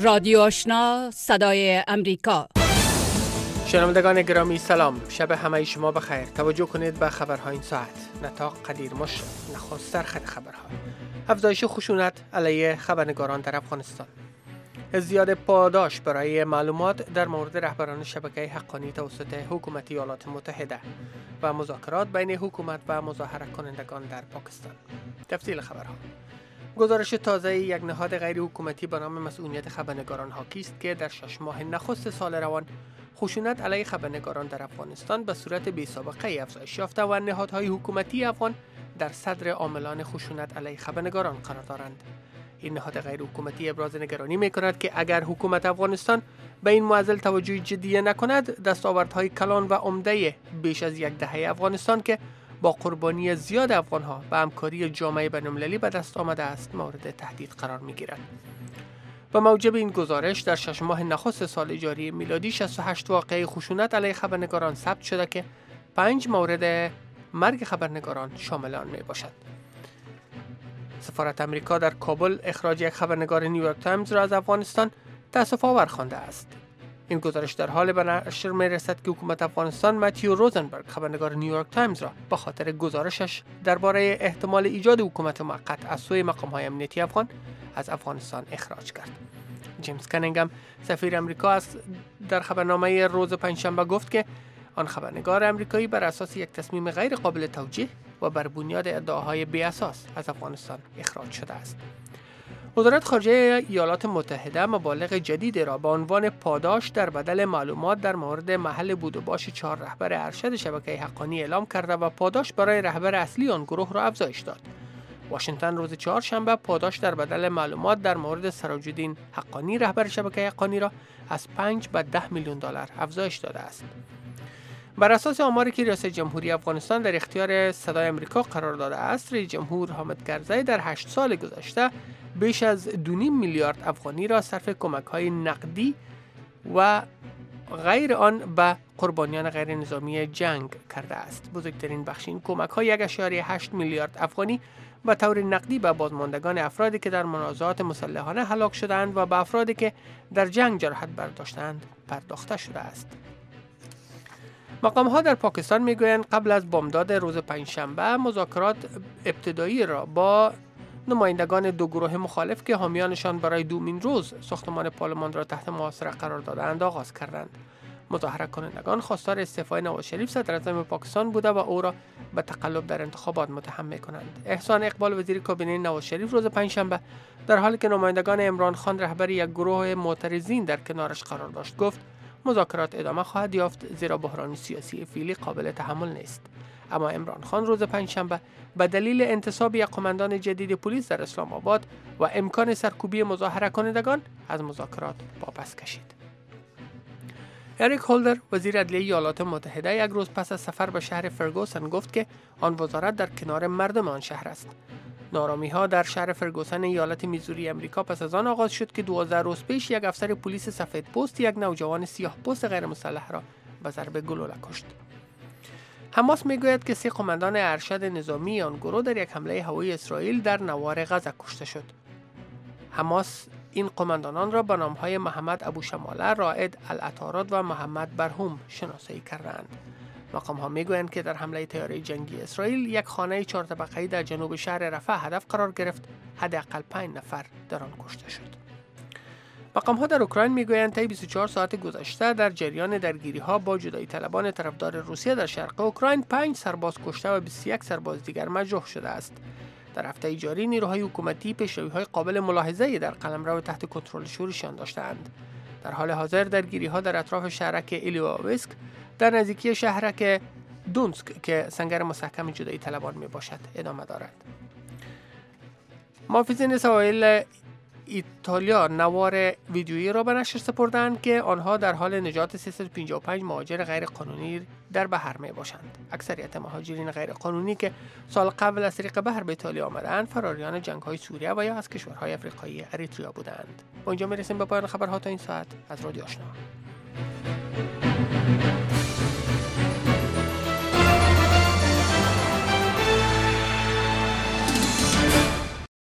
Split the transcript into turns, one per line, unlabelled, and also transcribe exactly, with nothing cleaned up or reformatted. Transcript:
رادیو آشنا صدای امریکا.
شنوندگان گرامی سلام، شب همه شما بخیر. توجه کنید به خبرهای این ساعت. نطاق قدیر مش نخست سرخط خبرها. افزایش خشونت علیه خبرنگاران در افغانستان. ازدیاد پاداش برای معلومات در مورد رهبران شبکه حقانی توسط حکومت ایالات متحده و مذاکرات بین حکومت و مظاهره کنندگان در پاکستان. تفصیل خبرها. گزارش تازه یک نهاد غیر حکومتی به نام مسئولیت خبرنگاران حاکی است که در شش ماه نخست سال روان خشونت علیه خبرنگاران در افغانستان به صورت بی‌سابقه افزایش یافته و نهادهای حکومتی افغان در صدر عاملان خشونت علیه خبرنگاران قرار دارند. این نهاد غیر حکومتی ابراز نگرانی می‌کند که اگر حکومت افغانستان به این معضل توجه جدی نکند، دستاوردهای کلان و عمده بیش از یک دهه افغانستان که با قربانی زیاد افغان‌ها و همکاری جامعه بین‌المللی به دست آمده است مورد تهدید قرار می‌گیرد. با موجب این گزارش در شش ماه نخست سال جاری میلادی شصت و هشت واقعه خشونت علیه خبرنگاران ثبت شده که پنج مورد مرگ خبرنگاران شامل آن میباشد. سفارت امریکا در کابل اخراج یک خبرنگار نیویورک تایمز را از افغانستان تأسف آور خوانده است. این گزارش در حال به نشر می‌رسد که حکومت افغانستان متیو روزنبرگ خبرنگار نیویورک تایمز را به خاطر گزارشش درباره احتمال ایجاد حکومت موقت از سوی مقام‌های امنیتی افغان از افغانستان اخراج کرد. جیمز کنینگهم سفیر امریکا از در خبرنامه روز پنجشنبه گفت که آن خبرنگار امریکایی بر اساس یک تصمیم غیر قابل توجیه و بر بنیاد ادعاهای بی اساس از افغانستان اخراج شده است. وزارت خارجه ایالات متحده مبالغ جدیدی را به عنوان پاداش در بدل معلومات در مورد محل بود و باش چهار رهبر ارشد شبکه حقانی اعلام کرده و پاداش برای رهبر اصلی آن گروه را افزایش داد. واشنگتن روز چهارشنبه پاداش در بدل معلومات در مورد سراج‌الدین حقانی رهبر شبکه حقانی را از پنج به ده میلیون دلار افزایش داده است. بر اساس آماری که ریاست جمهوری افغانستان در اختیار صدای امریکا قرار داده است، رئیس جمهور حامد کرزی در هشت سال گذشته بیش از دو و نیم میلیارد افغانی را صرف کمک‌های نقدی و غیر آن به قربانیان غیر نظامی جنگ کرده است. بزرگترین بخش این کمک‌ها یک و هشت میلیارد افغانی به طور نقدی به بازماندگان افرادی که در منازعات مسلحانه هلاک شدند و به افرادی که در جنگ جراحت برداشتند پرداخته شده است. مقام‌ها در پاکستان می‌گویند قبل از بامداد روز پنجشنبه مذاکرات ابتدایی را با نمایندگان دو گروه مخالف که حامیانشان برای دومین روز ساختمان پارلمان را تحت محاصره قرار دادند آغاز کردند. مظاهره کنندگان خواستار استعفای نواز شریف صدراعظم پاکستان بوده و او را به تقلب در انتخابات متهم می‌کنند. احسان اقبال وزیر کابینه نواز شریف روز پنجشنبه در حالی که نمایندگان عمران خان رهبر یک گروه معترضین در کنارش قرار داشت گفت مذاکرات ادامه خواهد یافت زیرا بحران سیاسی فعلی قابل تحمل نیست. اما عمران خان روز پنجشنبه به دلیل انتصاب یک قماندان جدید پلیس در اسلام آباد و امکان سرکوبی مظاهره کنندگان از مذاکرات واپس کشید. اریک هولدر وزیر عدلیه ایالات متحده یک روز پس از سفر به شهر فرگوسن گفت که آن وزارت در کنار مردم آن شهر است. نارامی‌ها در شهر فرگوسن ایالت میزوری امریکا پس از آن آغاز شد که دوازده روز پیش یک افسر پلیس سفید پوست یک نوجوان سیاه پوست غیر مسلح را به ضرب گلوله کشت. حماس میگوید که سه قماندان ارشد نظامی آن گروه در یک حمله هوایی اسرائیل در نوار غزه کشته شد. حماس این قماندانان را به نام‌های محمد ابو شماله، رائد العطارد و محمد برهوم شناسایی کردند. مقام‌ها میگویند که در حمله طیاره جنگی اسرائیل یک خانه چهار طبقه‌ای در جنوب شهر رفح هدف قرار گرفت. حداقل پنج نفر در آن کشته شد. مقام‌ها در اوکراین میگویند طی بیست و چهار ساعت گذشته در جریان درگیری‌ها با جدایی طلبان طرفدار روسیه در شرق اوکراین پنج سرباز کشته و بیست و یک سرباز دیگر مجروح شده است. در هفته جاری نیروهای حکومتی پیشروی‌های قابل ملاحظه‌ای در قلمرو تحت کنترل شورشیان داشته‌اند. در حال حاضر درگیری‌ها در اطراف شهرک ایلیوویسک در نزدیکی شهرک دونسک که سنگر مستحکم جدایی طلبان میباشد ادامه دارد. محافظین سواحل ایتالیا نوار ویدیویی را به نشر سپردند که آنها در حال نجات سیصد و پنجاه و پنج مهاجر غیر قانونی در بحر می باشند. اکثریت مهاجرین غیر قانونی که سال قبل از طریق بحر به ایتالیا آمدند فراریان جنگ‌های سوریه و یا از کشورهای آفریقایی اریتریا بودند. با اینجا می رسیم به پایان خبرها تا این ساعت از رادیو آشنا.